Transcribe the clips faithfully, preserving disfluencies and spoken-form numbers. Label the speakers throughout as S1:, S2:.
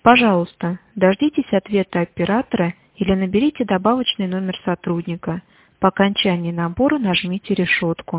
S1: Пожалуйста, дождитесь ответа оператора или наберите добавочный номер сотрудника. По окончании набора нажмите решетку.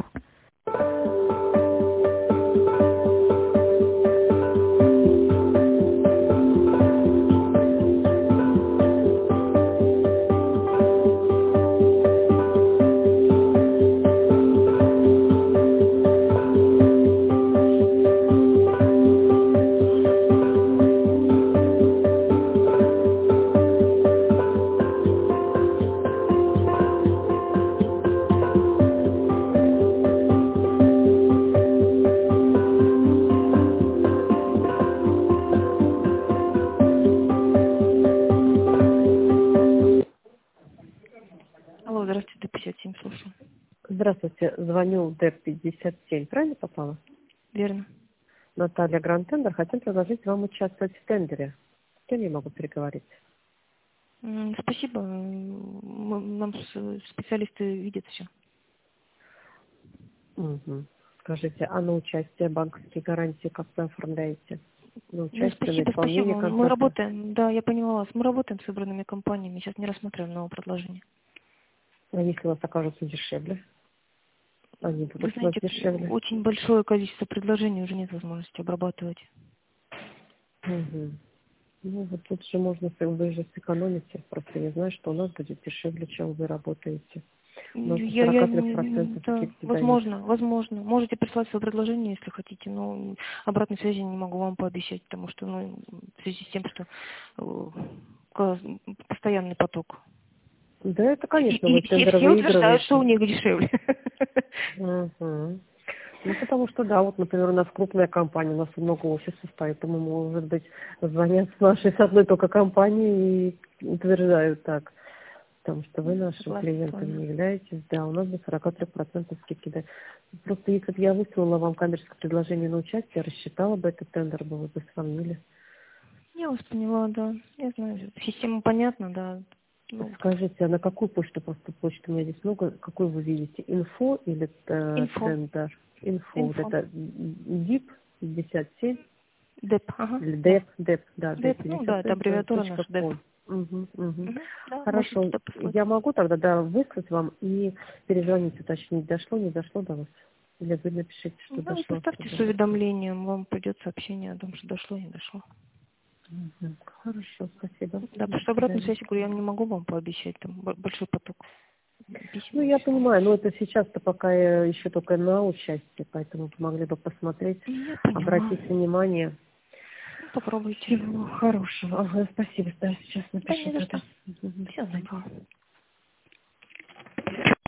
S1: Алло, здравствуйте, Д пятьдесят семь, слушаю.
S2: Здравствуйте, звоню в Д пятьдесят семь, правильно попала?
S1: Верно.
S2: Наталья Гранд Тендер, хотим предложить вам участвовать в тендере. С кем я могу переговорить?
S1: М, Спасибо. Мы- Нам с- специалисты видят все.
S2: Угу. Скажите, а на участие банковские гарантии как вы оформляете? На
S1: Ну,
S2: участие, на
S1: спасибо,
S2: исполнение
S1: спасибо. Мы
S2: контракта?
S1: работаем, да, я поняла вас. Мы работаем с выбранными компаниями. Сейчас не рассматриваем новое предложение.
S2: А если у вас окажутся дешевле? Они
S1: Вы
S2: будут у вас
S1: знаете,
S2: дешевле?
S1: очень большое количество предложений, уже нет возможности обрабатывать.
S2: Угу. Ну, вот тут же можно, с- вы же сэкономите. Просто я знаю, что у нас будет дешевле, чем вы работаете. У нас до
S1: Я, я,
S2: сорок три
S1: не-
S2: процента
S1: да,
S2: скидки дают.
S1: возможно, возможно. Можете прислать свое предложение, если хотите, но обратной связи не могу вам пообещать, потому что, ну, в связи с тем, что э, ка- постоянный поток.
S2: Да, это,
S1: И,
S2: конечно,
S1: и
S2: вы
S1: все,
S2: тендер
S1: все утверждают, что
S2: выигрываете.
S1: у них дешевле.
S2: Мгм. Ну, потому что, да, вот, например, у нас крупная компания, у нас много офисов, поэтому, может быть, звонят с нашей, с одной только компании и утверждают так. Потому что вы нашим
S1: Согласна с
S2: клиентом
S1: вами.
S2: не являетесь, да, у нас до сорок три процента скидки, да. Просто если бы я выслала вам коммерческое предложение на участие, рассчитала бы этот тендер, бы вы бы сравнили.
S1: Я вас поняла, да. Я знаю. Система понятна, да. Ну,
S2: Скажите, а на какую почту, просто почту у меня здесь много, какую вы видите? Инфо или э,
S1: инфо.
S2: тендер? Инфо, вот
S1: Инфо.
S2: это дип пятьдесят семь,
S1: Деп, ага,
S2: или
S1: да.
S2: деп, деп, да,
S1: Деп, ну да, это аббревиатура
S2: деп
S1: наша, Деп.
S2: точка ком. Угу, угу.
S1: Мгм, да, можете
S2: Хорошо,
S1: туда послать.
S2: я могу тогда, да, выслать вам и перезвонить, уточнить, дошло, не дошло до вас? Или вы напишите, что
S1: Да, вы
S2: дошло,
S1: поставьте
S2: чтобы
S1: с
S2: я знала.
S1: уведомлением, вам придет сообщение о том, что дошло, не дошло.
S2: Мгм. Хорошо, спасибо.
S1: Да,
S2: До
S1: потому что обратную
S2: свидания.
S1: связь, я говорю, я не могу вам пообещать, там бо- большой поток писем
S2: Ну,
S1: и
S2: я
S1: всего.
S2: понимаю, но это сейчас-то пока я еще только на участие, поэтому могли бы посмотреть,
S1: Я поняла.
S2: обратить внимание.
S1: Ну, попробуйте.
S2: Всего хорошего. Ага, спасибо, да, сейчас
S1: Да
S2: напишу
S1: не за
S2: тогда.
S1: что.
S2: Мгм, до
S1: Всего
S2: свидания.
S1: доброго.